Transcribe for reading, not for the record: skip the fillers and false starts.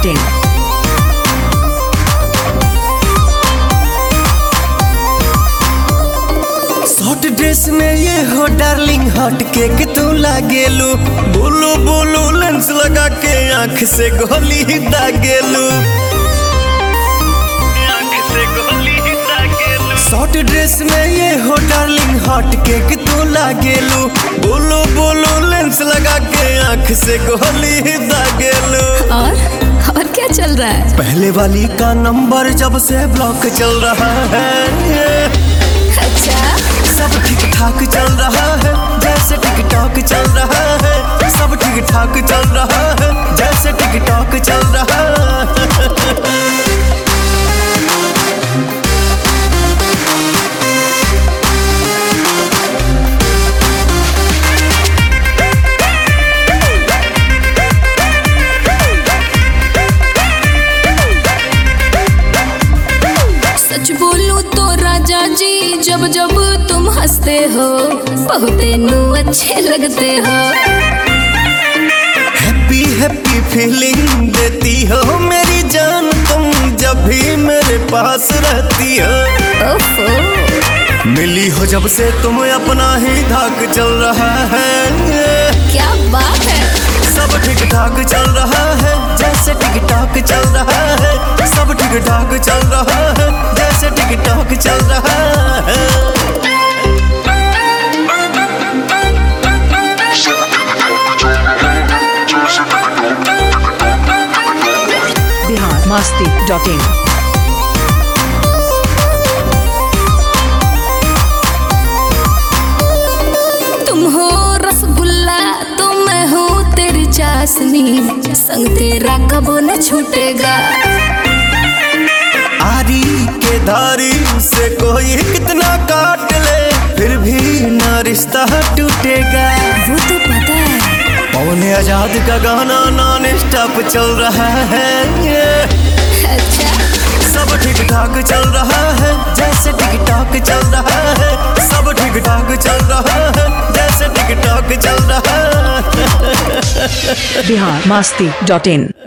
biharmasti.in। Short dress में ये हो डार्लिंग हॉट केक तू लागेलू, बोलो बोलो लेंस लगा के आंख से गोली दागेलू, शॉर्ट ड्रेस में ये हो डार्लिंग हॉट केक तू लागेलू, बोलो बोलो लेंस लगा के आंख से गोली दागेलू। और क्या चल रहा है? पहले वाली का नंबर जब से ब्लॉक चल रहा है, अच्छा सब ठीक ठाक चल रहा है जैसे टिकटॉक चल रहा है, सब ठीक ठाक चल रहा है जैसे टिकटॉक चल रहा है। सच बोलूं तो राजा जी जब जब तुम हंसते हो बहुते नू अच्छे लगते हो। हैप्पी हैप्पी फीलिंग देती हो मेरी जान तुम जब भी मेरे पास रहती हो। ओफो मिली हो जब से तुम अपना ही धाक चल रहा है, क्या बात है। सब ठीक ठाक चल रहा है जैसे टिकटॉक चल रहा है, सब ठीक ठाक चल रहा है जैसे टिकटॉक चल रहा है। biharmasti.in। तुम हो रसगुल्ला तो मैं हूँ तेरी चाशनी, संग तेरा कबो न छूटेगा। आरी के धारी से कोई कितना काट ले फिर भी ना रिश्ता टूटेगा। वो तो पता है। पवन आजाद का गाना नॉन स्टॉप चल रहा है, अच्छा सब ठीक ठाक चल रहा है जैसे टिकटॉक चल रहा है, सब ठीक ठाक चल रहा है जैसे टिकटॉक चल रहा है। biharmasti.in।